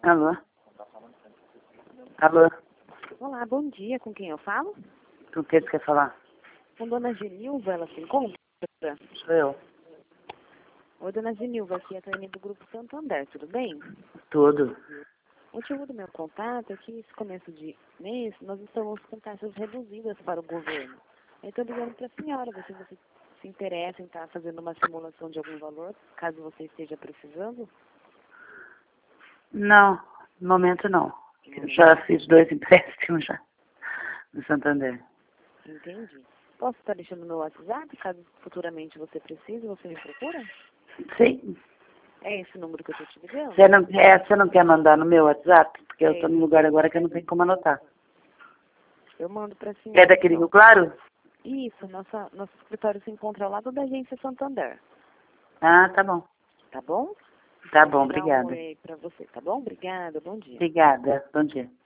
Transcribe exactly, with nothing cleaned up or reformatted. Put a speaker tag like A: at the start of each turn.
A: Alô? Alô?
B: Olá, bom dia. Com quem eu falo?
A: Com quem você quer falar?
B: Com Dona Genilva, ela se encontra?
A: Sou eu.
B: Oi, Dona Genilva, aqui é a Tânia do Grupo Santander, tudo bem?
A: Tudo.
B: O motivo do meu contato é que esse começo de mês nós estamos com taxas reduzidas para o governo. Eu estou ligando para a senhora, ver se você se interessa em estar fazendo uma simulação de algum valor, caso você esteja precisando.
A: Não, no momento não. Eu já fiz dois empréstimos já no Santander.
B: Entendi. Posso estar deixando meu WhatsApp, caso futuramente você precise, você me procura?
A: Sim.
B: É esse número que eu estou te ligando?
A: Você não, é, você não quer mandar no meu WhatsApp? Porque eu
B: É
A: estou num
B: esse.
A: lugar agora que eu não tenho como anotar.
B: Eu mando para a
A: É
B: senhora.
A: daquele
B: Então.
A: Rio Claro?
B: Isso, nossa, nosso escritório se encontra ao lado da agência Santander.
A: Ah, tá bom.
B: Tá bom?
A: Tá bom,
B: Vou dar um
A: obrigada.
B: oi para você, tá bom? Obrigada, bom dia.
A: Obrigada. Bom dia.